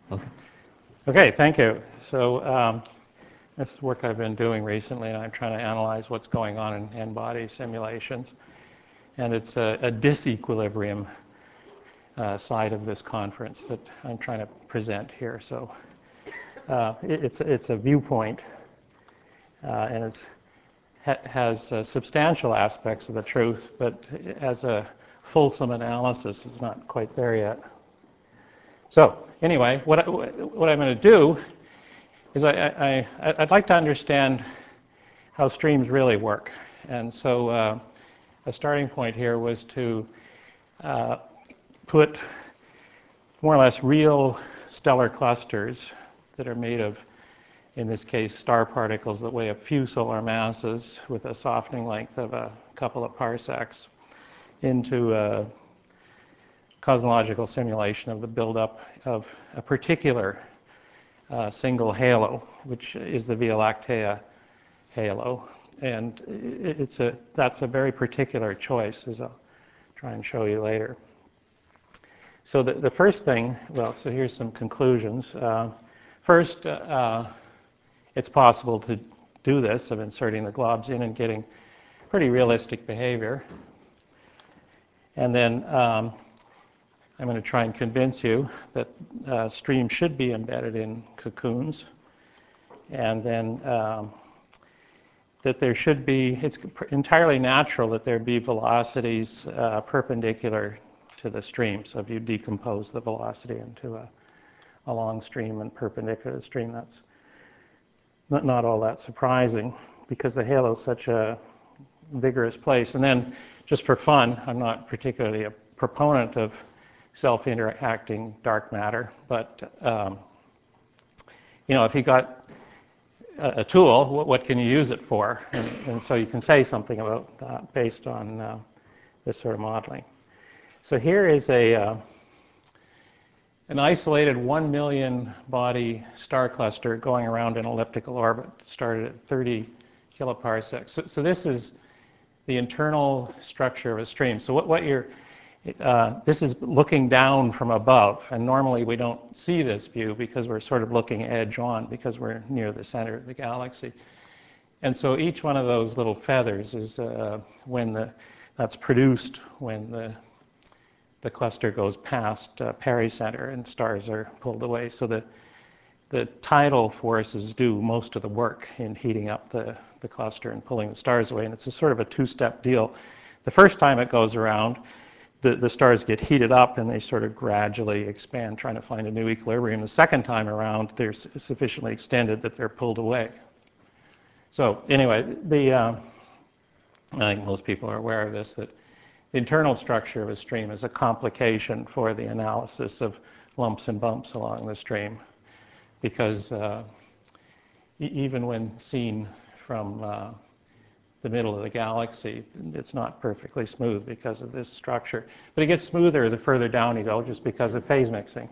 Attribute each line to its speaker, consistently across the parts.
Speaker 1: Okay. Okay, thank you. So this is work I've been doing recently, and I'm trying to analyze what's going on in N-body simulations. And it's a disequilibrium side of this conference that I'm trying to present here. So it's a viewpoint, and it has substantial aspects of the truth, but as a fulsome analysis, it's not quite there yet. So anyway, what I'm going to do is I'd like to understand how streams really work. And so a starting point here was to put more or less real stellar clusters that are made of, in this case, star particles that weigh a few solar masses with a softening length of a couple of parsecs into a cosmological simulation of the buildup of a particular single halo, which is the Via Lactea halo. And that's a very particular choice, as I'll try and show you later. So the first thing, well, so here's some conclusions. First, it's possible to do this, of inserting the globs in and getting pretty realistic behavior. And then I'm going to try and convince you that streams should be embedded in cocoons, and then that there should be, it's entirely natural that there be velocities perpendicular to the stream. So if you decompose the velocity into a long stream and perpendicular to the stream, that's not all that surprising because the halo is such a vigorous place. And then, just for fun, I'm not particularly a proponent of self-interacting dark matter, but if you got a tool, what can you use it for? And so you can say something about that based on this sort of modeling. So here is an isolated 1 million body star cluster going around an elliptical orbit, started at 30 kiloparsecs. So this is the internal structure of a stream. So this is looking down from above, and normally we don't see this view because we're sort of looking edge on because we're near the center of the galaxy. And so each one of those little feathers is that's produced when the cluster goes past pericenter and stars are pulled away. So the tidal forces do most of the work in heating up the cluster and pulling the stars away, and it's a sort of a two-step deal. The first time it goes around, the stars get heated up and they sort of gradually expand, trying to find a new equilibrium. The second time around, they're sufficiently extended that they're pulled away. So anyway, I think most people are aware of this, that the internal structure of a stream is a complication for the analysis of lumps and bumps along the stream, because even when seen from the middle of the galaxy, it's not perfectly smooth because of this structure. But it gets smoother the further down you go just because of phase mixing.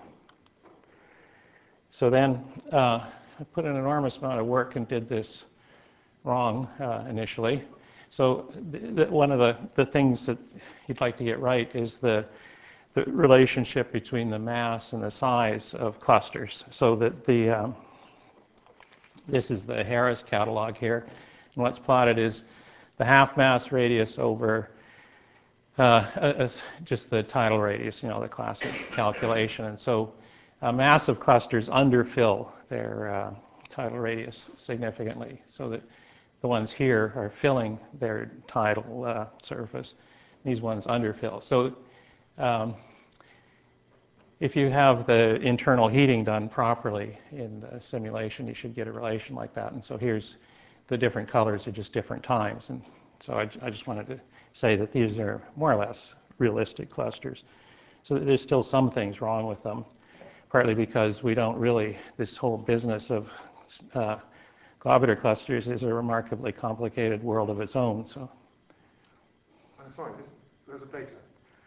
Speaker 1: So then I put an enormous amount of work and did this wrong initially. So one of the things that you'd like to get right is the relationship between the mass and the size of clusters. So that this is the Harris catalog here. And what's plotted is the half-mass radius over just the tidal radius, the classic calculation. And so massive clusters underfill their tidal radius significantly, so that the ones here are filling their tidal surface. These ones underfill. So if you have the internal heating done properly in the simulation, you should get a relation like that. And so here's the different colors are just different times. And so I just wanted to say that these are more or less realistic clusters. So there's still some things wrong with them, partly because we don't really, this whole business of globular clusters is a remarkably complicated world of its own. So,
Speaker 2: I'm sorry, those are data.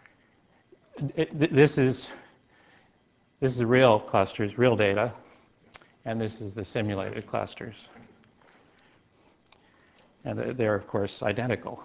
Speaker 1: This is real clusters, real data, and this is the simulated clusters. And they're, of course, identical.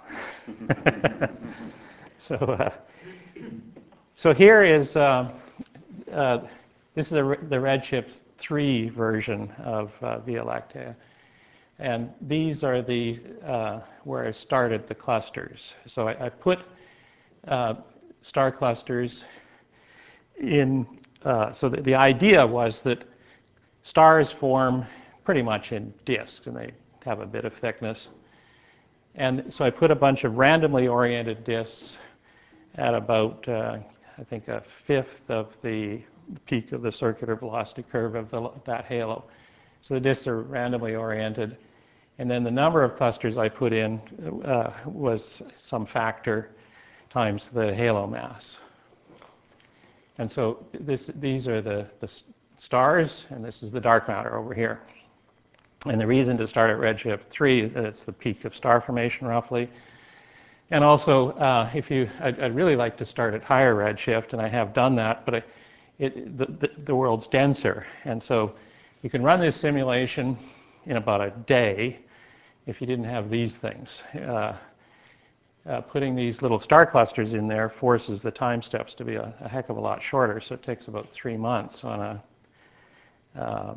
Speaker 1: So here is This is the Redshift 3 version of Via Lactea. And these are the where I started the clusters. So I put star clusters in, so the idea was that stars form pretty much in disks, and they have a bit of thickness. And so I put a bunch of randomly oriented disks at about, I think, a fifth of the peak of the circular velocity curve of that halo. So the disks are randomly oriented. And then the number of clusters I put in was some factor times the halo mass. And so these are the stars, and this is the dark matter over here. And the reason to start at redshift 3 is that it's the peak of star formation, roughly. And also, I'd really like to start at higher redshift, and I have done that, but the world's denser. And so you can run this simulation in about a day if you didn't have these things. Putting these little star clusters in there forces the time steps to be a heck of a lot shorter, so it takes about 3 months on a,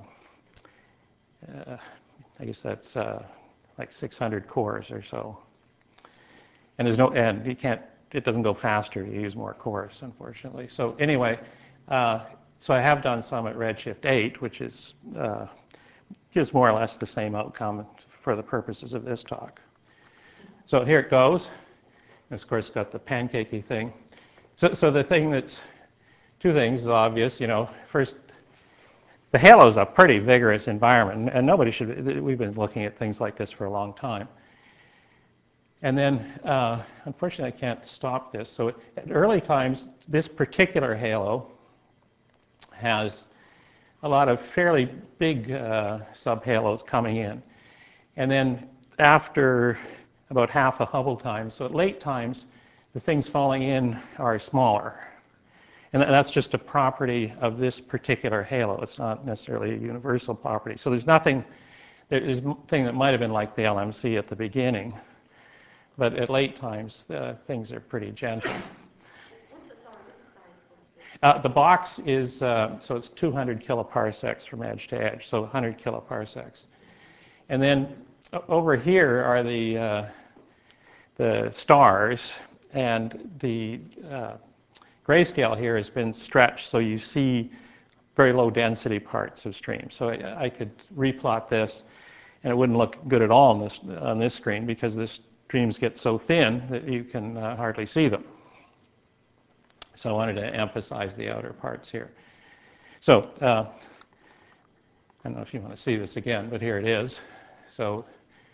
Speaker 1: I guess that's like 600 cores or so. And it doesn't go faster, you use more cores, unfortunately. So anyway, so I have done some at redshift 8, which gives more or less the same outcome for the purposes of this talk. So here it goes. And of course, it's got the pancakey thing. So the thing two things is obvious. First, the halo is a pretty vigorous environment, and we've been looking at things like this for a long time. And then, unfortunately, I can't stop this. So at early times, this particular halo has a lot of fairly big subhalos coming in. And then after about half a Hubble time, so at late times, the things falling in are smaller. And that's just a property of this particular halo. It's not necessarily a universal property. So there's a thing that might have been like the LMC at the beginning. But at late times, things are pretty gentle.
Speaker 3: What's the size?
Speaker 1: The box is, so it's 200 kiloparsecs from edge to edge, so 100 kiloparsecs. And then over here are the stars, and the grayscale here has been stretched so you see very low density parts of streams. So I could replot this, and it wouldn't look good at all on this screen because the streams get so thin that you can hardly see them. So I wanted to emphasize the outer parts here. So I don't know if you want to see this again, but here it is. So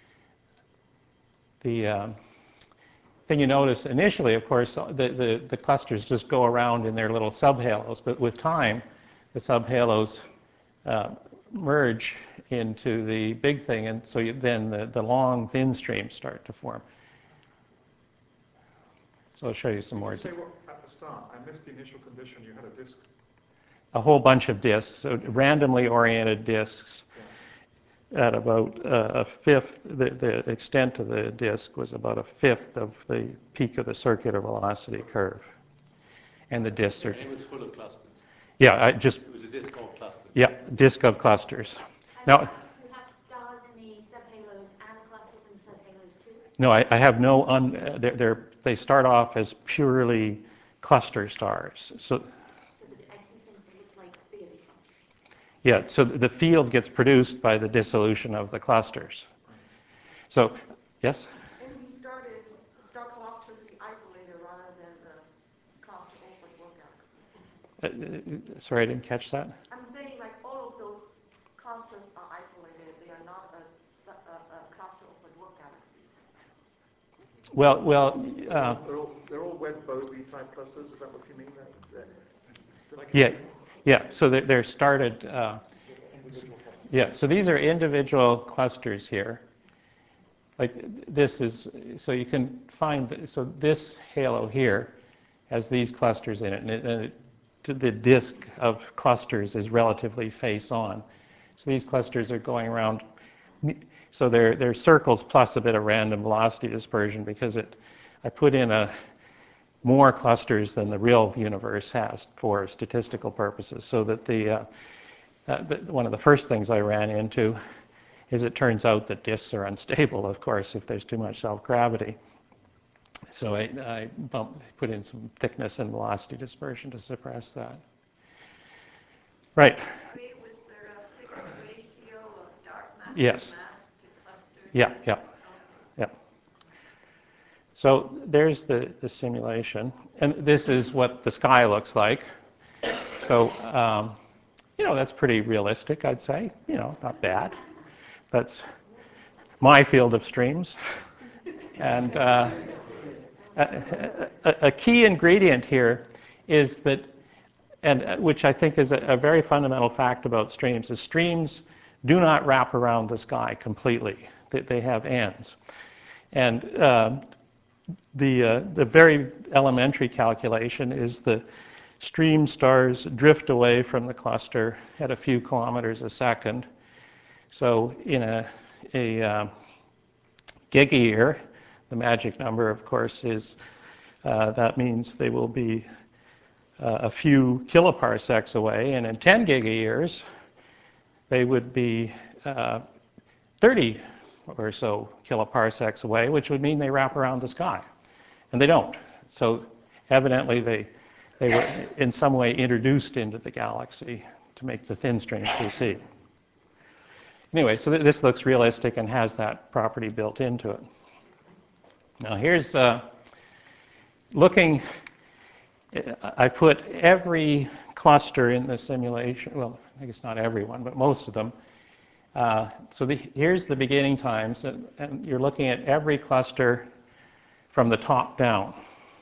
Speaker 1: the thing you notice initially, of course, the clusters just go around in their little subhalos, but with time, the subhalos merge into the big thing, and so then the long, thin streams start to form. So I'll show you some more.
Speaker 2: Say what at the start? I missed the initial condition. You had a disk.
Speaker 1: A whole bunch of disks, so randomly oriented disks. At about a fifth, the extent of the disk was about a fifth of the peak of the circular velocity curve. And the disks are...
Speaker 4: It was full of clusters.
Speaker 1: Yeah,
Speaker 4: It was a disk of clusters.
Speaker 1: Yeah, disk of clusters.
Speaker 3: And
Speaker 1: Now,
Speaker 3: you have stars in the subhalos and clusters in the subhalos too?
Speaker 1: no, I have no... they start off as purely cluster stars. So
Speaker 3: I see things that look like fields.
Speaker 1: yeah, so the field gets produced by the dissolution of the clusters. So, yes?
Speaker 5: When you started, the star clusters to be isolated rather than the cluster open work galaxy.
Speaker 1: Sorry, I didn't catch that.
Speaker 5: I'm saying like all of those clusters are isolated. They are not a cluster open work galaxy.
Speaker 1: Well,
Speaker 2: They're all web Bovie type clusters. Is that what you mean?
Speaker 1: yeah. So they're started. Yeah. So these are individual clusters here. Like this is, so you can find. So this halo here has these clusters in it, and the disk of clusters is relatively face on. So these clusters are going around. So they're circles plus a bit of random velocity dispersion because I put in more clusters than the real universe has for statistical purposes. So that one of the first things I ran into is it turns out that disks are unstable, of course, if there's too much self-gravity. So I put in some thickness and velocity dispersion to suppress that. Right.
Speaker 6: Was there a fixed ratio of dark matter
Speaker 1: Yes.
Speaker 6: mass to clusters?
Speaker 1: Yeah, yeah, yeah. So there's the simulation, and this is what the sky looks like. So, that's pretty realistic, I'd say. Not bad. That's my field of streams. And a key ingredient here is that, and which I think is a very fundamental fact about streams, is streams do not wrap around the sky completely. They have ends. And the very elementary calculation is the stream stars drift away from the cluster at a few kilometers a second. So in a gigayear, the magic number, of course, is that means they will be a few kiloparsecs away, and in 10 gigayears, they would be 30 or so kiloparsecs away, which would mean they wrap around the sky. And they don't. So evidently they were in some way introduced into the galaxy to make the thin streams we see. Anyway, so this looks realistic and has that property built into it. Now here's looking, I put every cluster in the simulation, well, I guess not everyone, but most of them. So here's the beginning times, and you're looking at every cluster from the top down.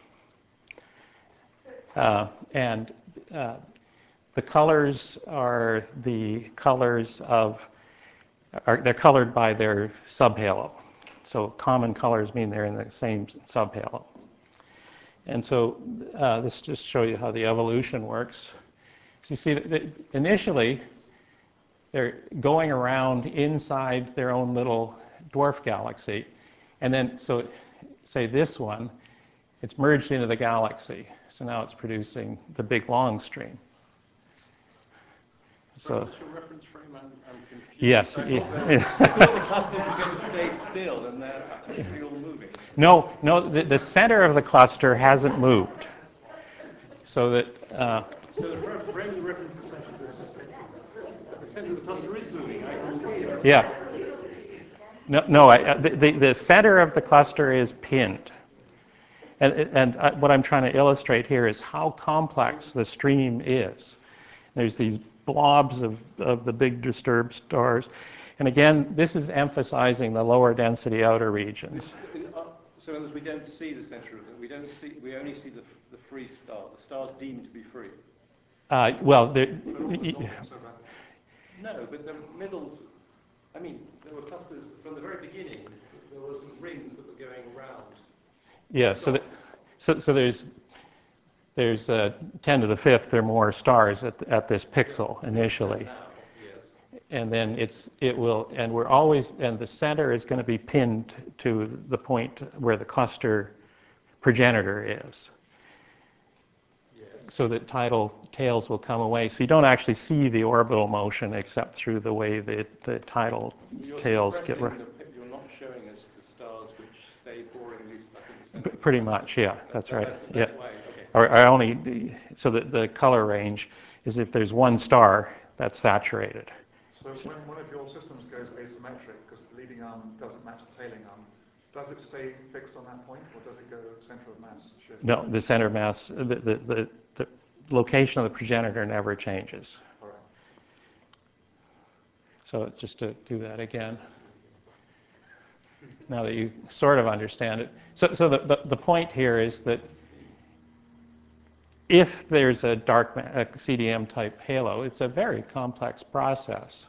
Speaker 1: And the colors are the colors of, they're colored by their subhalo. So common colors mean they're in the same subhalo. And so this just shows you how the evolution works. So you see that initially they're going around inside their own little dwarf galaxy. And then, so say this one, it's merged into the galaxy. So now it's producing the big long stream. So
Speaker 4: what's your reference frame? I'm confused.
Speaker 1: yes.
Speaker 4: I thought the clusters were going to stay still and they're actually all moving.
Speaker 1: No, the center of the cluster hasn't moved. So that.
Speaker 4: So the frame of reference is essentially the center of the cluster is moving. I can see it.
Speaker 1: Yeah. No. The center of the cluster is pinned. And what I'm trying to illustrate here is how complex the stream is. There's these blobs of the big disturbed stars. And again, this is emphasizing the lower density outer regions.
Speaker 4: So in other words, we don't see the center of it. We only see the free star. The star's deemed to be free.
Speaker 1: Well,
Speaker 4: no, but the middles, I mean, there were clusters from the very beginning. There was rings that were going around.
Speaker 1: yeah. So there's 10 to the fifth or more stars at this pixel initially.
Speaker 4: Now, yes.
Speaker 1: And then and the center is going to be pinned to the point where the cluster progenitor is.
Speaker 4: Yes.
Speaker 1: So that tidal tails will come away. So you don't actually see the orbital motion except through the way that the tidal tails get.
Speaker 4: You're not showing us the stars which stay boringly stuck in the center.
Speaker 1: Pretty much, yeah, that's right.
Speaker 4: That's
Speaker 1: Yeah.
Speaker 4: why, okay.
Speaker 1: Or I only, so that the color range is if there's one star that's saturated.
Speaker 2: So when one of your systems goes asymmetric, because the leading arm doesn't match the tailing arm, does it stay fixed on that point, or does it go center of mass shift?
Speaker 1: No, the center of mass, the location of the progenitor never changes.
Speaker 2: All right.
Speaker 1: So just to do that again, now that you sort of understand it. So the point here is that if there's a dark CDM type halo, it's a very complex process.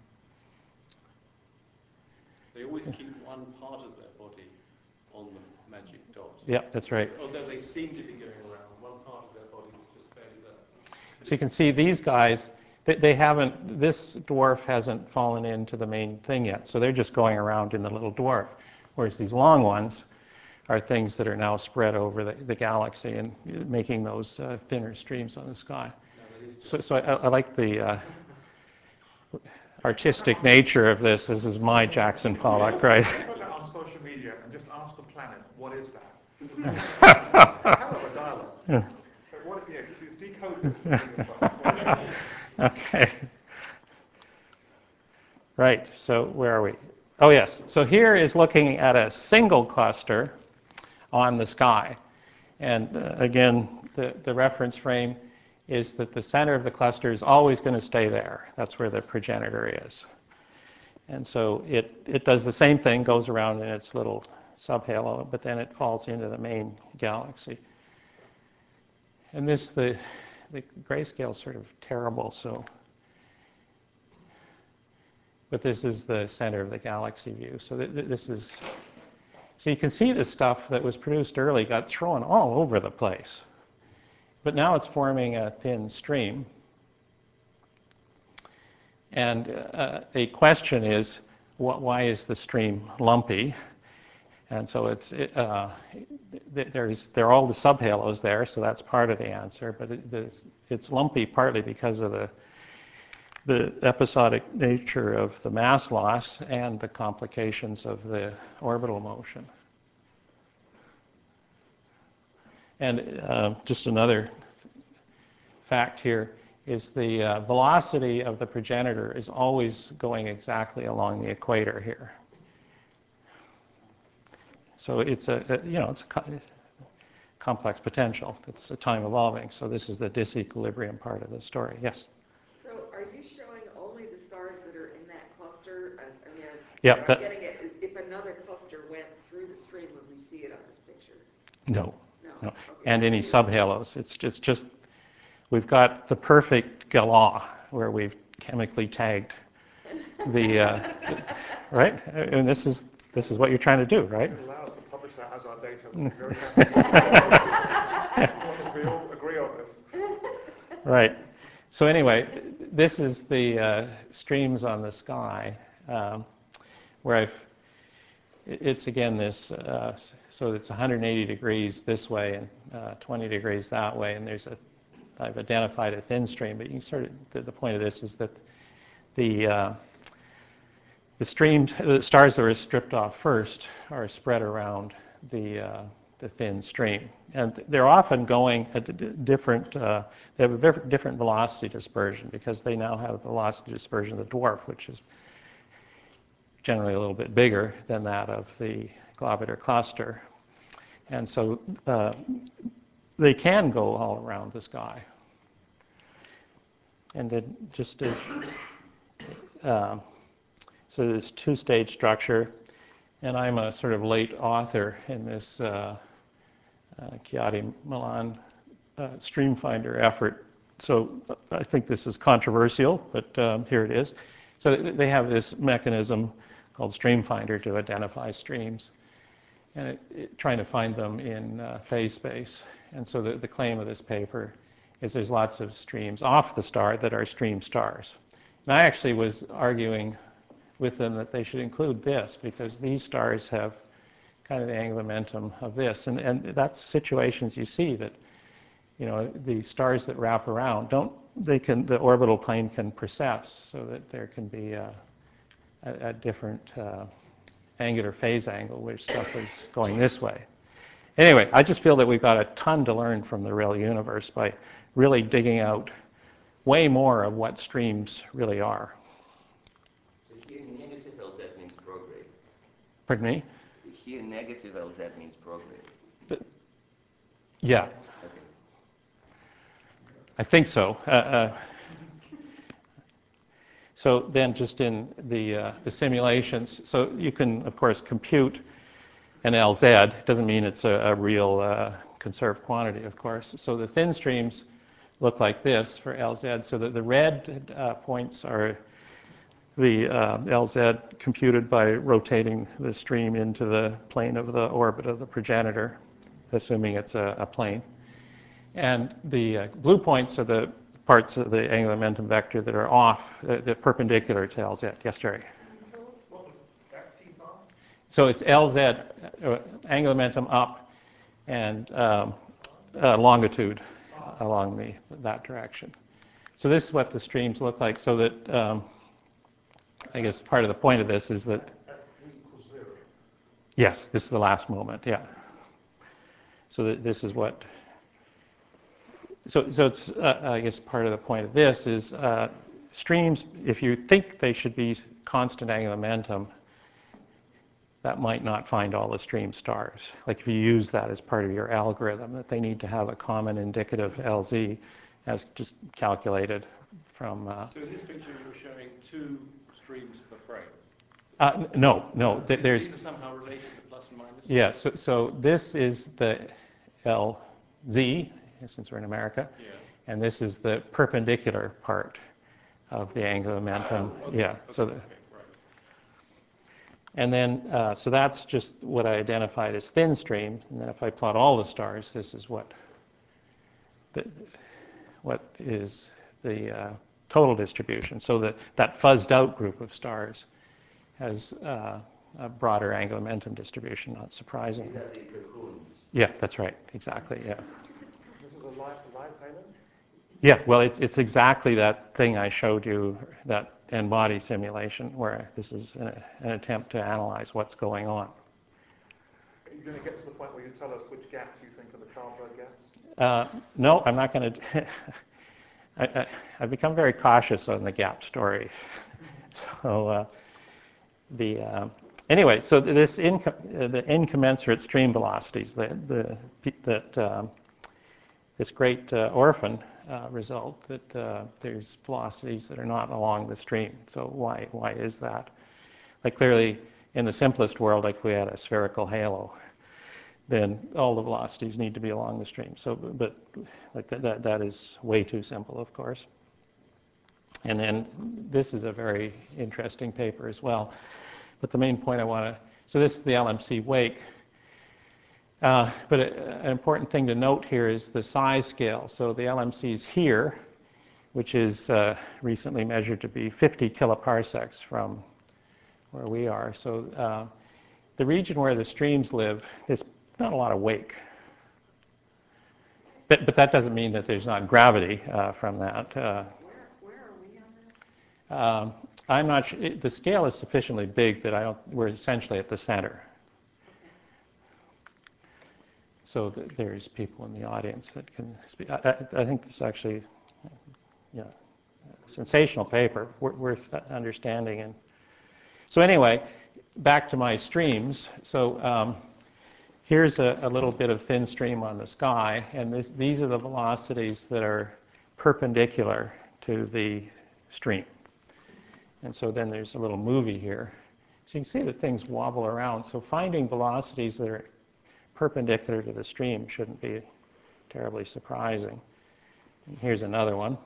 Speaker 4: They always keep one part of their body on the magic dot.
Speaker 1: Yeah, that's right.
Speaker 4: Although they seem to be going around, one part of their body is just barely there.
Speaker 1: So you can see these guys, they haven't, this dwarf hasn't fallen into the main thing yet. So they're just going around in the little dwarf. Whereas these long ones are things that are now spread over the galaxy and making those thinner streams on the sky. So I like the artistic nature of this. This is my Jackson Pollock, right?
Speaker 2: Put that on social media and just ask the planet, what is that? Hell of a dialogue.
Speaker 1: Yeah.
Speaker 2: What, yeah, decode this.
Speaker 1: Okay. Right, so where are we? Oh yes, so here is looking at a single cluster on the sky. And again, the reference frame is that the center of the cluster is always going to stay there. That's where the progenitor is. And so it does the same thing, goes around in its little subhalo, but then it falls into the main galaxy. And this, the grayscale is sort of terrible, so. But this is the center of the galaxy view. So this is, so you can see the stuff that was produced early got thrown all over the place. But now it's forming a thin stream. And a question is, why is the stream lumpy? And so there are all the subhalos there, so that's part of the answer. But it's lumpy partly because of the episodic nature of the mass loss and the complications of the orbital motion. And just another fact here is the velocity of the progenitor is always going exactly along the equator here. So it's it's a complex potential. It's a time evolving. So this is the disequilibrium part of the story. Yes?
Speaker 7: So are you showing only the stars that are in that cluster? I mean,
Speaker 1: Yep,
Speaker 7: what I'm getting at is if another cluster went through the stream, would we see it on this picture?
Speaker 1: No.
Speaker 7: No.
Speaker 1: No.
Speaker 7: Okay,
Speaker 1: And
Speaker 7: so
Speaker 1: any
Speaker 7: you-
Speaker 1: subhalos. It's just, we've got the perfect galah where we've chemically tagged the right? And this is what you're trying to do, right?
Speaker 2: It allows to publish that as our data. We'll be very happy. We all agree on this.
Speaker 1: Right. So anyway, this is the streams on the sky, where it's again this, so it's 180 degrees this way and 20 degrees that way, and I've identified a thin stream, but you sort of, the point of this is that the stars that are stripped off first are spread around the thin stream. And they're often going at different, they have a different velocity dispersion because they now have the velocity dispersion of the dwarf, which is generally a little bit bigger than that of the globular cluster. And so they can go all around the sky. And it just is, so this two-stage structure, and I'm a sort of late author in this Chiari Milan streamfinder effort. So I think this is controversial, but here it is. So they have this mechanism called streamfinder to identify streams, and trying to find them in phase space. And so the claim of this paper is there's lots of streams off the star that are stream stars. And I actually was arguing with them that they should include this because these stars have kind of the angular momentum of this. And that's situations you see that, the stars that wrap around the orbital plane can precess so that there can be a different angular phase angle where stuff is going this way. Anyway, I just feel that we've got a ton to learn from the real universe by really digging out way more of what streams really are.
Speaker 8: So here negative LZ means prograde.
Speaker 1: Pardon me?
Speaker 8: Here negative LZ means prograde.
Speaker 1: Yeah.
Speaker 8: Okay.
Speaker 1: I think so. So then just in the simulations, so you can, of course, compute an LZ. It doesn't mean it's a real conserved quantity, of course. So the thin streams look like this for LZ. So the red points are the LZ computed by rotating the stream into the plane of the orbit of the progenitor, assuming it's a plane. And the blue points are the parts of the angular momentum vector that are off, the perpendicular to LZ. Yes, Jerry?
Speaker 2: Can you tell us what the axes are?
Speaker 1: So it's LZ, angular momentum up, and longitude along that direction. So this is what the streams look like. So that I guess part of the point of this is that yes, this is the last moment. Yeah. So that this is what. So it's I guess part of the point of this is streams. If you think they should be constant angular momentum, that might not find all the stream stars. Like if you use that as part of your algorithm, that they need to have a common indicative LZ as just calculated from.
Speaker 4: So in this picture, you're showing two streams per frame.
Speaker 1: No. There's.
Speaker 4: These are somehow related to plus and minus.
Speaker 1: Yeah. So this is the LZ, since we're in America,
Speaker 4: Yeah.
Speaker 1: and this is the perpendicular part of the angular momentum.
Speaker 4: Okay.
Speaker 1: Yeah.
Speaker 4: Okay.
Speaker 1: So.
Speaker 4: Right.
Speaker 1: And then, so that's just what I identified as thin stream. And then if I plot all the stars, this is what is the total distribution. So that fuzzed out group of stars has a broader angular momentum distribution, not surprisingly.
Speaker 8: These are the cocoons.
Speaker 1: Yeah, that's right. Exactly, yeah.
Speaker 2: This is a live island?
Speaker 1: Yeah, well, it's exactly that thing I showed you, that n-body simulation, where this is an attempt to analyze what's going on.
Speaker 2: Are you going to get to the point where you tell us which gaps you think are the Karlberg gaps?
Speaker 1: No, I'm not going to. I've become very cautious on the gap story. So anyway, so the incommensurate stream velocities, this great orphan result that there's velocities that are not along the stream. So why is that? Like clearly, in the simplest world, like if we had a spherical halo, then all the velocities need to be along the stream. So, but like that is way too simple, of course. And then this is a very interesting paper as well. But the main point I want to, so this is the LMC wake. But an important thing to note here is the size scale. So the LMC is here, which is recently measured to be 50 kiloparsecs from where we are. So the region where the streams live, there's not a lot of wake. But that doesn't mean that there's not gravity from that.
Speaker 7: Where are we on this?
Speaker 1: I'm not sure. The scale is sufficiently big that we're essentially at the center. So there's people in the audience that can speak. I think it's actually, a sensational paper, worth understanding. And so anyway, back to my streams. So here's a little bit of thin stream on the sky, and these are the velocities that are perpendicular to the stream. And so then there's a little movie here. So you can see that things wobble around. So finding velocities that are perpendicular to the stream shouldn't be terribly surprising. And here's another one.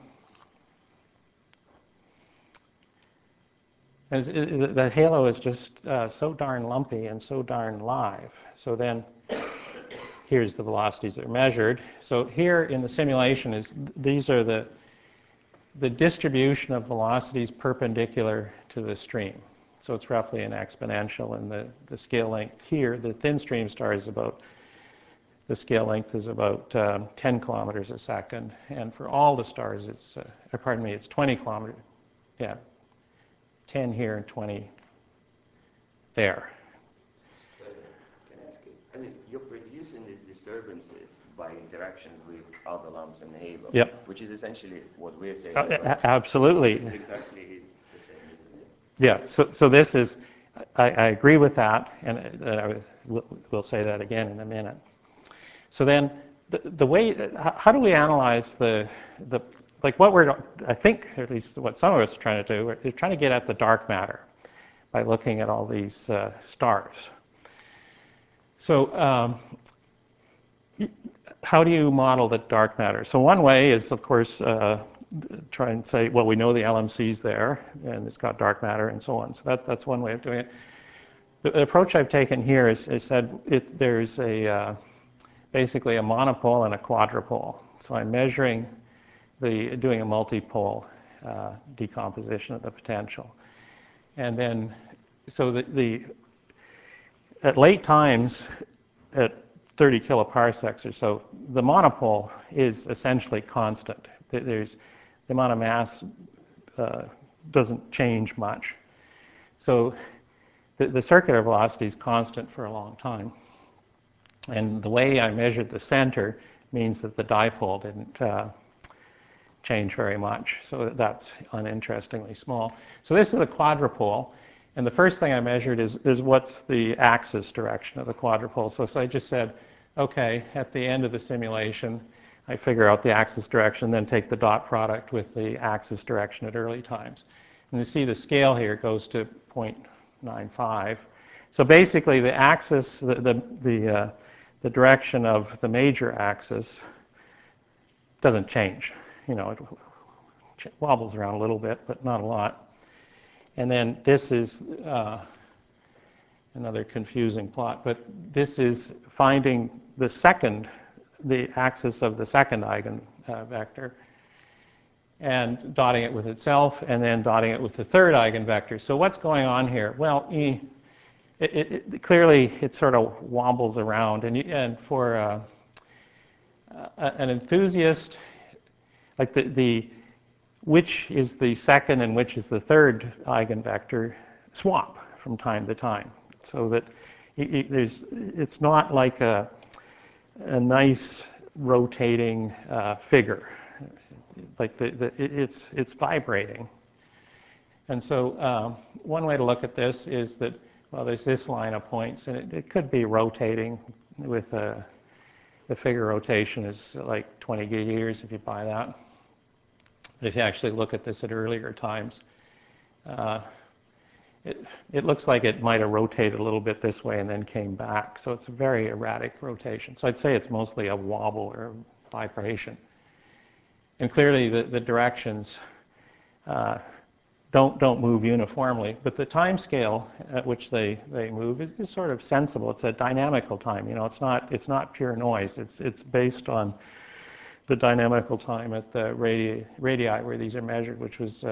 Speaker 1: The halo is just so darn lumpy and so darn live. So then here's the velocities that are measured. So here in the simulation these are the distribution of velocities perpendicular to the stream. So it's roughly an exponential, and the scale length here, the thin stream star is the scale length is about 10 kilometers a second. And for all the stars, it's 20 kilometers. Yeah, 10 here and 20 there.
Speaker 8: So, can I ask you, I mean, you're producing these disturbances by interactions with other lumps and halo,
Speaker 1: Yep.
Speaker 8: which is essentially what we're saying.
Speaker 1: Absolutely.
Speaker 8: It's exactly the same, isn't it?
Speaker 1: Yeah, so this is, I agree with that, and we'll say that again in a minute. So then, the way, how do we analyze like I think, at least what some of us are trying to do, we're trying to get at the dark matter by looking at all these stars. So how do you model the dark matter? So one way is, of course, try and say, well, we know the LMC's there, and it's got dark matter, and so on. So that's one way of doing it. The approach I've taken here is said there's basically a monopole and a quadrupole. So I'm measuring doing a multipole decomposition of the potential. And then, so at late times, at 30 kiloparsecs or so, the monopole is essentially constant. There's the amount of mass doesn't change much. So the circular velocity is constant for a long time. And the way I measured the center means that the dipole didn't change very much. So that's uninterestingly small. So this is a quadrupole. And the first thing I measured is what's the axis direction of the quadrupole. So I just said, okay, at the end of the simulation, I figure out the axis direction, then take the dot product with the axis direction at early times. And you see the scale here goes to 0.95. So basically the axis, the direction of the major axis doesn't change. You know, it wobbles around a little bit, but not a lot. And then this is another confusing plot, but this is finding the axis of the second eigenvector and dotting it with itself, and then dotting it with the third eigenvector. So what's going on here? Well, clearly it sort of wobbles around, and for an enthusiast, like which is the second and which is the third eigenvector swap from time to time, so that it's not like a nice rotating figure, like it's vibrating. And so one way to look at this is that, well, there's this line of points, and it could be rotating with the figure rotation is like 20 gig years if you buy that. But if you actually look at this at earlier times, it looks like it might have rotated a little bit this way and then came back. So it's a very erratic rotation. So I'd say it's mostly a wobble or vibration. And clearly the directions don't move uniformly, but the time scale at which they move is sort of sensible. It's a dynamical time. You know, it's not pure noise. It's based on the dynamical time at the radii where these are measured, which was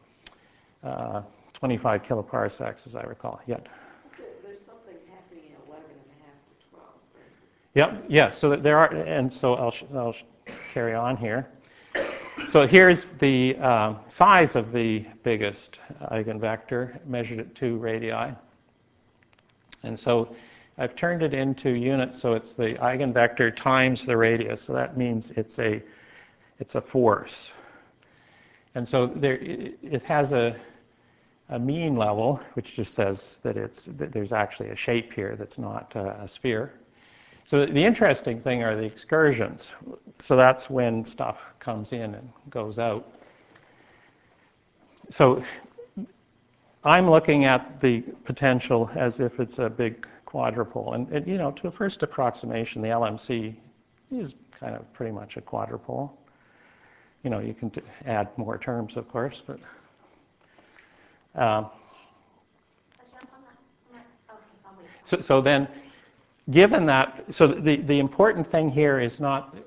Speaker 1: 25 kiloparsecs, as I recall. Yeah.
Speaker 7: There's something happening at 11 and a half to 12, right?
Speaker 1: Yep. Yeah. So there are, and so I'll carry on here. So here's the size of the biggest eigenvector measured at 2 radii. And so I've turned it into units, so it's the eigenvector times the radius. So that means it's a force. And so it has a mean level, which just says that there's actually a shape here that's not a sphere. So the interesting thing are the excursions. So that's when stuff comes in and goes out. So I'm looking at the potential as if it's a big quadrupole. And you know, to a first approximation, the LMC is kind of pretty much a quadrupole. You know, you can add more terms, of course, but so then, given that, so the important thing here is not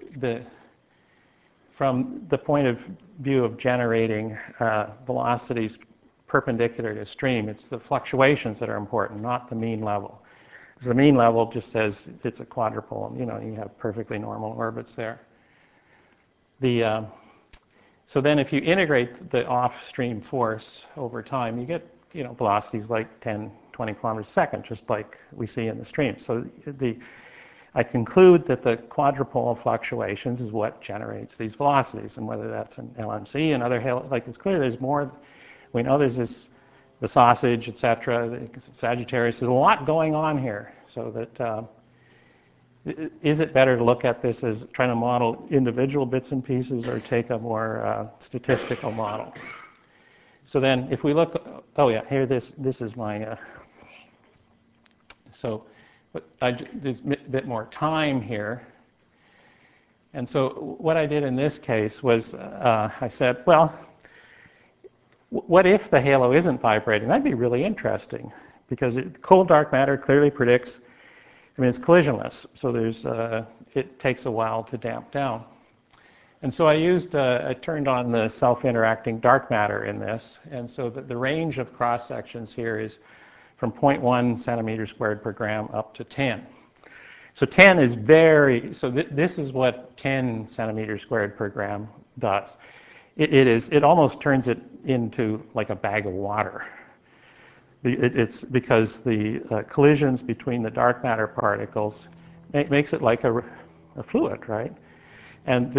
Speaker 1: from the point of view of generating velocities perpendicular to stream, it's the fluctuations that are important, not the mean level. Because the mean level just says it's a quadrupole, you know, you have perfectly normal orbits there. So then if you integrate the off-stream force over time, you get, you know, velocities like 10, 20 kilometers a second, just like we see in the stream. So I conclude that the quadrupole fluctuations is what generates these velocities, and whether that's an LMC and other, like it's clear there's more. We know there's the sausage, etc., the Sagittarius. There's a lot going on here, so that is it better to look at this as trying to model individual bits and pieces or take a more statistical model? So then if we look, oh yeah, here this is my, so there's a bit more time here. And so what I did in this case was I said, well, what if the halo isn't vibrating? That'd be really interesting, because cold dark matter clearly predicts, I mean, it's collisionless, so it takes a while to damp down. And so I turned on the self-interacting dark matter in this, and so the range of cross sections here is from 0.1 centimeters squared per gram up to 10. So 10 is very, so this is what 10 centimeters squared per gram does. It almost turns it into like a bag of water. It's because the collisions between the dark matter particles makes it like a fluid, right? And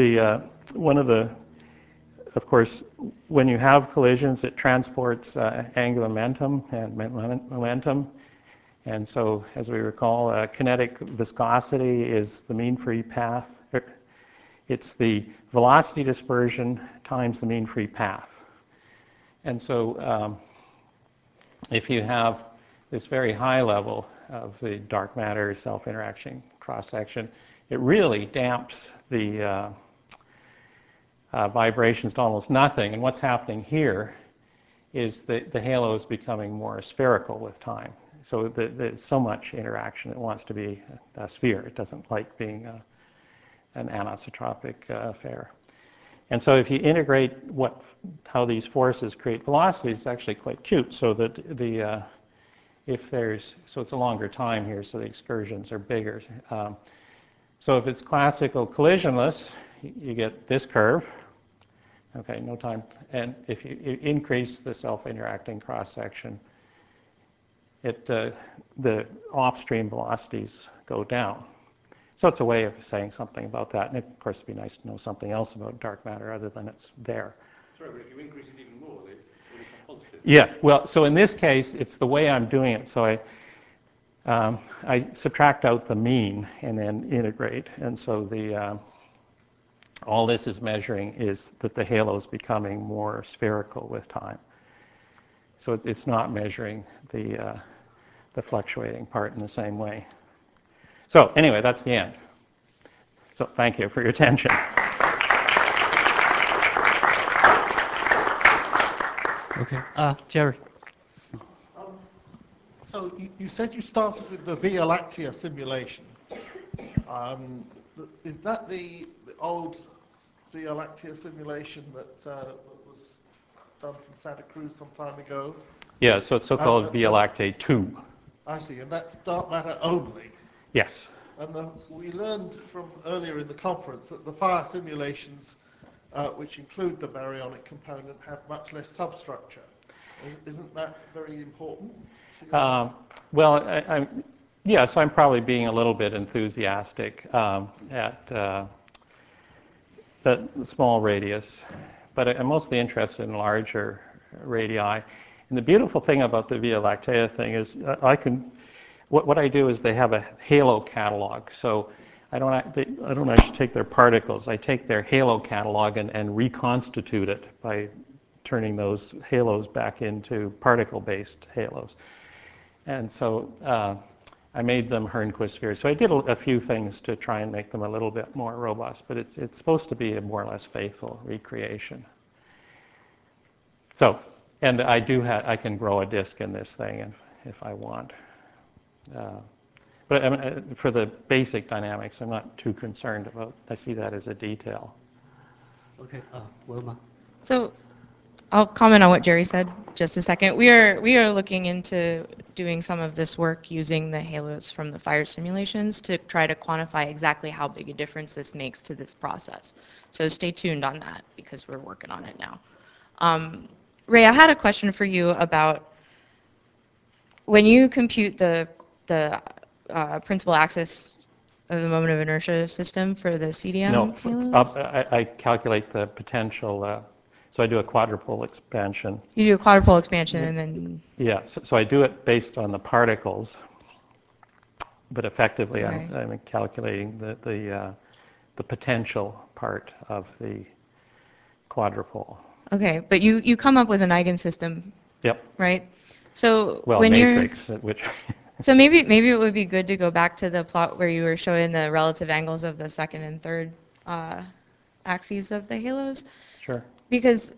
Speaker 1: of course, when you have collisions, it transports angular momentum and momentum. And so, as we recall, kinetic viscosity is the mean free path. It's the velocity dispersion times the mean free path. And so, if you have this very high level of the dark matter self-interaction cross-section, it really damps the vibrations to almost nothing. And what's happening here is that the halo is becoming more spherical with time. So there's so much interaction, it wants to be a sphere. It doesn't like being an anisotropic affair. And so if you integrate how these forces create velocities, it's actually quite cute. So that so it's a longer time here, so the excursions are bigger. So if it's classical collisionless, you get this curve. Okay, no time. And if you increase the self-interacting cross-section, the off-stream velocities go down. So it's a way of saying something about that. And of course, it'd be nice to know something else about dark matter other than it's there.
Speaker 4: Sorry, but if you increase it even more, it will become positive.
Speaker 1: Yeah, well, so in this case, it's the way I'm doing it. So I subtract out the mean and then integrate. And so all this is measuring is that the halo is becoming more spherical with time. So it's not measuring the fluctuating part in the same way. So anyway, that's the end. So thank you for your attention.
Speaker 9: Okay, Jerry.
Speaker 10: So you said you started with the Via Lactea simulation. Is that the old Via Lactea simulation that was done from Santa Cruz some time ago?
Speaker 1: Yeah, so it's so-called Via Lactea 2.
Speaker 10: I see, and that's dark matter only.
Speaker 1: Yes.
Speaker 10: And we learned from earlier in the conference that the fire simulations, which include the baryonic component, have much less substructure. Isn't that very important to you?
Speaker 1: Well, yes, I'm probably being a little bit enthusiastic at the small radius, but I'm mostly interested in larger radii. And the beautiful thing about the Via Lactea thing is what I do is they have a halo catalog. So I don't actually take their particles. I take their halo catalog and reconstitute it by turning those halos back into particle-based halos. And so I made them Hernquist spheres. So I did a few things to try and make them a little bit more robust, but it's supposed to be a more or less faithful recreation. So, and I can grow a disk in this thing if I want. But I mean, for the basic dynamics, I'm not too concerned about. I see that as a detail.
Speaker 9: Okay, Wilma.
Speaker 11: So I'll comment on what Jerry said just a second. We are looking into doing some of this work using the halos from the fire simulations to try to quantify exactly how big a difference this makes to this process. So stay tuned on that because we're working on it now. Ray, I had a question for you about when you compute the principal axis of the moment of inertia system for the CDM halos?
Speaker 1: I calculate the potential. So I do a quadrupole expansion.
Speaker 11: You do a quadrupole expansion and then...
Speaker 1: Yeah, so I do it based on the particles, but effectively
Speaker 11: Okay.
Speaker 1: I'm calculating the potential part of the quadrupole.
Speaker 11: Okay, but you come up with an eigensystem,
Speaker 1: Yep.
Speaker 11: right? So
Speaker 1: Well,
Speaker 11: when
Speaker 1: matrix, which...
Speaker 11: So maybe it would be good to go back to the plot where you were showing the relative angles of the second and third axes of the halos.
Speaker 1: Sure.
Speaker 11: Because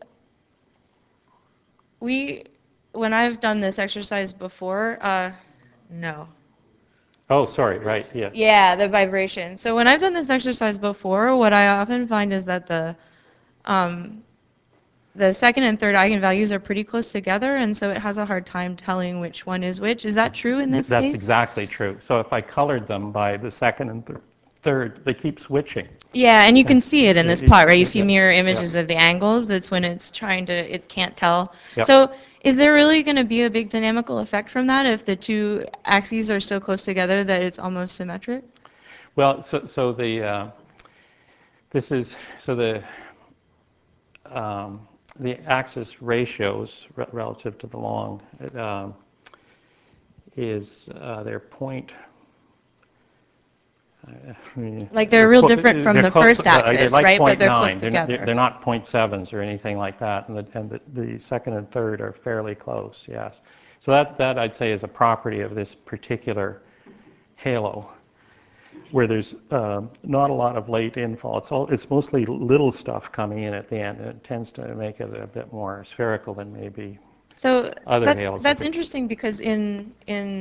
Speaker 11: when I've done this exercise before, no.
Speaker 1: Oh, sorry, right, yeah.
Speaker 11: Yeah, the vibration. So when I've done this exercise before, what I often find is that the second and third eigenvalues are pretty close together, and so it has a hard time telling which one is which. Is that true in this
Speaker 1: That's
Speaker 11: case?
Speaker 1: exactly true. So if I colored them by the second and third, they keep switching.
Speaker 11: Yeah, and you can see it in this plot, right? You see
Speaker 1: Yeah.
Speaker 11: mirror images of the angles. It's when it's trying to, it can't tell.
Speaker 1: Yep.
Speaker 11: So is there really going to be a big dynamical effect from that if the two axes are so close together that it's almost symmetric?
Speaker 1: Well, so the this is so the axis ratios relative to the long is their point.
Speaker 11: Like they're real different from the first axis,
Speaker 1: they're like
Speaker 11: right? But they're
Speaker 1: 0.9.
Speaker 11: close together.
Speaker 1: They're not 0.7s or anything like that, and the second and third are fairly close. Yes, so that I'd say is a property of this particular halo, where there's not a lot of late infall. It's mostly little stuff coming in at the end, and it tends to make it a bit more spherical than maybe
Speaker 11: So
Speaker 1: other halos.
Speaker 11: that's interesting because in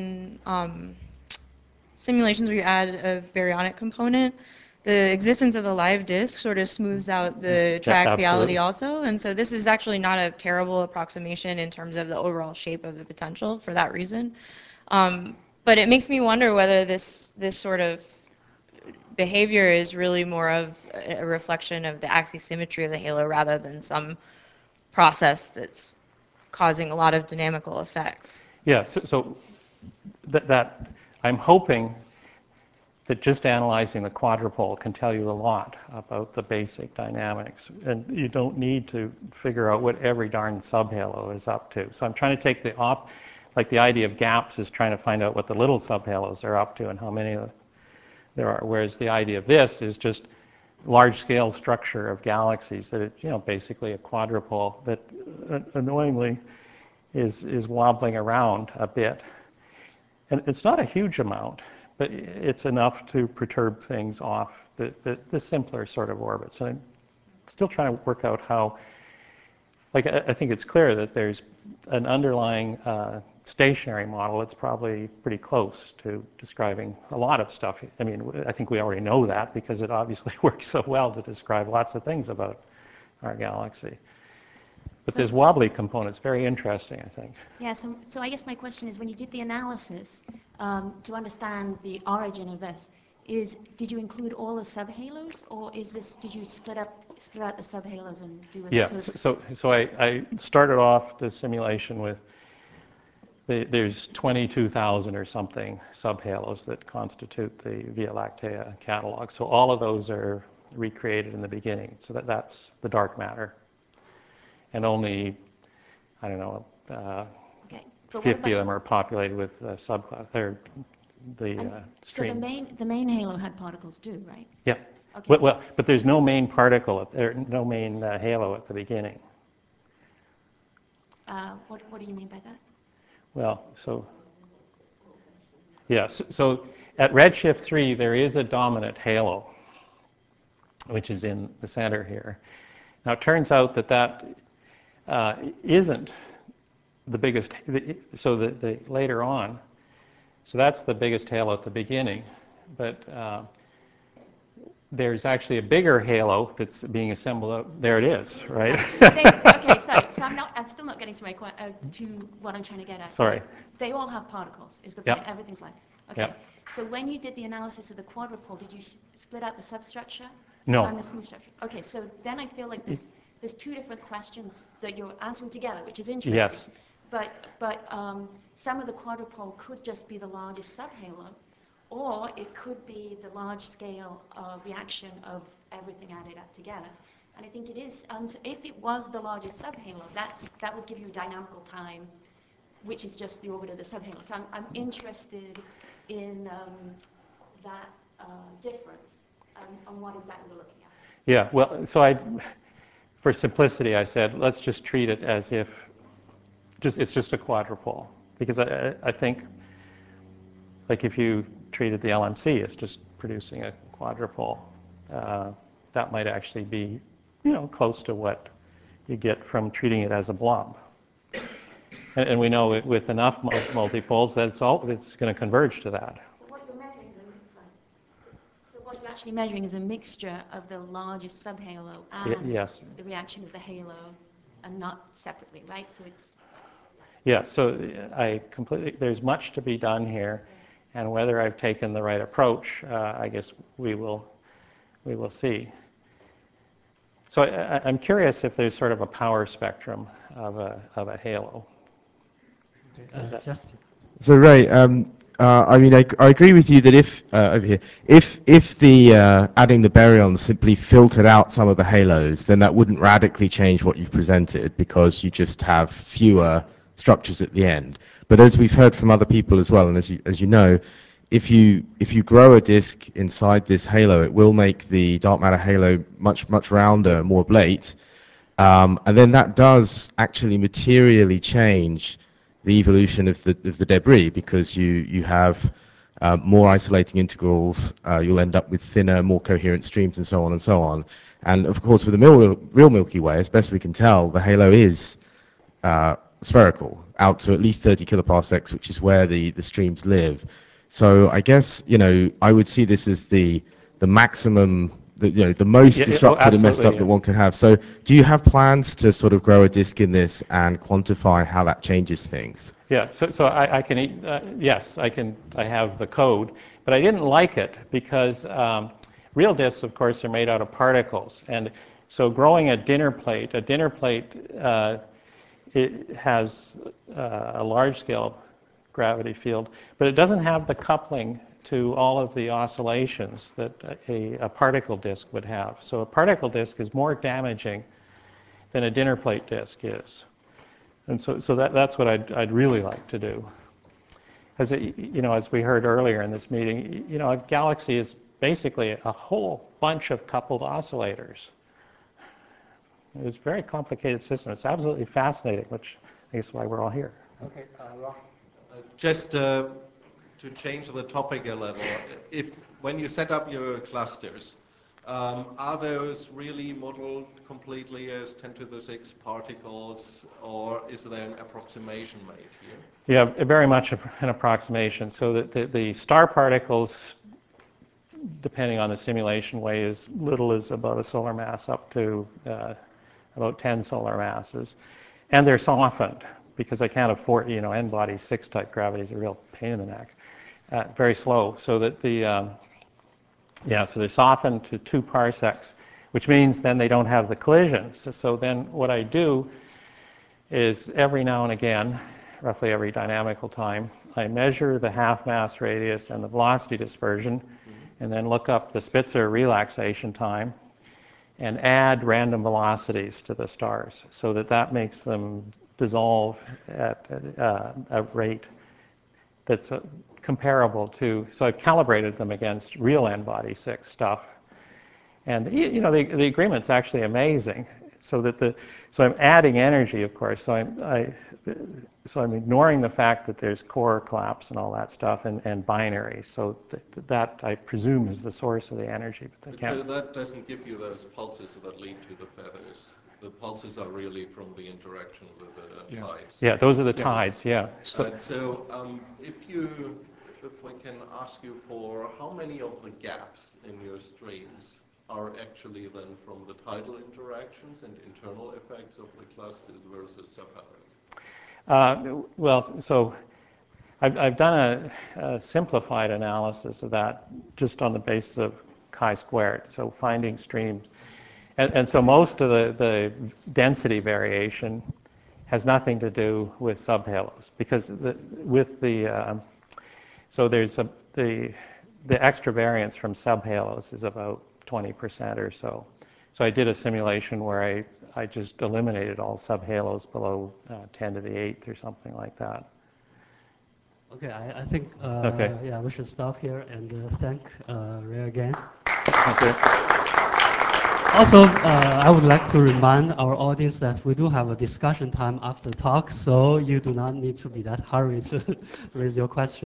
Speaker 11: simulations where you add a baryonic component, the existence of the live disk sort of smooths out the triaxiality also, and so this is actually not a terrible approximation in terms of the overall shape of the potential for that reason. But it makes me wonder whether this sort of behavior is really more of a reflection of the axisymmetry of the halo rather than some process that's causing a lot of dynamical effects.
Speaker 1: Yeah, so that I'm hoping that just analyzing the quadrupole can tell you a lot about the basic dynamics, and you don't need to figure out what every darn subhalo is up to. So I'm trying to take like the idea of gaps is trying to find out what the little subhalos are up to and how many there are, whereas the idea of this is just large-scale structure of galaxies, that it's basically a quadrupole that annoyingly is wobbling around a bit. And it's not a huge amount, but it's enough to perturb things off the simpler sort of orbits. And I'm still trying to work out how, like I think it's clear that there's an underlying stationary model that's probably pretty close to describing a lot of stuff. I mean, I think we already know that because it obviously works so well to describe lots of things about our galaxy. But there's wobbly components, very interesting, I think.
Speaker 3: Yeah, so I guess my question is, when you did the analysis to understand the origin of this, did you include all the subhalos, or did you split out the subhalos and do a...
Speaker 1: Yeah, so I started off the simulation with, there's 22,000 or something subhalos that constitute the Via Lactea catalog. So all of those are recreated in the beginning. So that's the dark matter. And only, I don't know, 50 of them are populated with subclass, or the streams.
Speaker 3: So the main halo had particles too, right?
Speaker 1: Yeah.
Speaker 3: Okay.
Speaker 1: Well, but there's no main particle, no main halo at the beginning.
Speaker 3: What do you mean by that?
Speaker 1: Well, so, yes. So at redshift 3, there is a dominant halo, which is in the center here. Now, it turns out that isn't the biggest, so the later on, so that's the biggest halo at the beginning, but there's actually a bigger halo that's being assembled. There it is, right?
Speaker 3: Okay, sorry. So I'm still not getting to what I'm trying to get at.
Speaker 1: Sorry.
Speaker 3: They all have particles, is the point.
Speaker 1: Yep.
Speaker 3: Everything's live. Okay.
Speaker 1: Yep.
Speaker 3: So when you did the analysis of the quadrupole, did you split out the substructure?
Speaker 1: No.
Speaker 3: And the smooth structure? Okay, so then I feel like there's two different questions that you're answering together, which is interesting.
Speaker 1: Yes.
Speaker 3: But some of the quadrupole could just be the largest subhalo, or it could be the large-scale reaction of everything added up together. And I think it is, and if it was the largest subhalo, that would give you a dynamical time, which is just the orbit of the subhalo. So I'm interested in that difference and what exactly we're looking at.
Speaker 1: Yeah, well, so for simplicity, I said, let's just treat it as if it's just a quadrupole. Because I think, like if you treated the LMC as just producing a quadrupole, that might actually be, close to what you get from treating it as a blob. And we know with enough multipoles that it's going to converge to that.
Speaker 3: So what you're actually measuring is a mixture of the largest subhalo and
Speaker 1: Yes.
Speaker 3: the reaction of the halo. and not separately, right? So it's...
Speaker 1: Yeah, so there's much to be done here, and whether I've taken the right approach, I guess we will see. So I'm curious if there's sort of a power spectrum of a halo.
Speaker 9: Justin.
Speaker 12: So Ray, I mean, I agree with you that if over here, if the adding the baryons simply filtered out some of the halos, then that wouldn't radically change what you've presented because you just have fewer structures at the end. But as we've heard from other people as well, and as you know, if you grow a disk inside this halo, it will make the dark matter halo much rounder, more ablate, and then that does actually materially change the evolution of the debris, because you have more isolating integrals, you'll end up with thinner, more coherent streams, and so on and so on. And of course, with the real Milky Way, as best we can tell, the halo is spherical, out to at least 30 kiloparsecs, which is where the streams live. So I guess, you know, I would see this as the maximum, the most disrupted and messed up that one could have. So do you have plans to sort of grow a disk in this and quantify how that changes things?
Speaker 1: Yeah, so I can, yes, I have the code, but I didn't like it because real disks, of course, are made out of particles. And so growing a dinner plate it has a large-scale gravity field, but it doesn't have the coupling to all of the oscillations that a particle disk would have. So a particle disk is more damaging than a dinner plate disk is. And so that's what I'd really like to do. As as we heard earlier in this meeting, a galaxy is basically a whole bunch of coupled oscillators. It's a very complicated system. It's absolutely fascinating, which I guess is why we're all here.
Speaker 9: Okay, Rob.
Speaker 10: Just to change the topic a little, when you set up your clusters, are those really modeled completely as 10 to the 6 particles, or is there an approximation made here?
Speaker 1: Yeah, very much an approximation. So that the star particles, depending on the simulation, weigh as little as about a solar mass up to about 10 solar masses. And they're softened, because I can't afford, N-body 6 type gravity is a real pain in the neck. Very slow, so that so they're softened to 2 parsecs, which means then they don't have the collisions. So then what I do is every now and again, roughly every dynamical time, I measure the half-mass radius and the velocity dispersion, and then look up the Spitzer relaxation time, and add random velocities to the stars, so that makes them dissolve at a rate that's comparable to, so I've calibrated them against real N-body 6 stuff. And the agreement's actually amazing. So I'm adding energy, of course. So I'm ignoring the fact that there's core collapse and all that stuff, and binary. So that I presume is the source of the energy. But
Speaker 10: so that doesn't give you those pulses that lead to the feathers. The pulses are really from the interaction with the tides.
Speaker 1: Yeah, those are the tides. Yeah.
Speaker 10: So if we can ask you for how many of the gaps in your streams are actually then from the tidal interactions and internal effects of the clusters versus subatomic?
Speaker 1: Well, so I've done a simplified analysis of that just on the basis of chi-squared, so finding streams. And so most of the density variation has nothing to do with subhalos, because so there's the extra variance from subhalos is about 20% or so. So I did a simulation where I just eliminated all subhalos below 10 to the 8th or something like that.
Speaker 9: Okay, I think yeah, we should stop here and thank Ray again.
Speaker 1: Thank you.
Speaker 9: Also, I would like to remind our audience that we do have a discussion time after the talk, so you do not need to be that hurried to raise your question.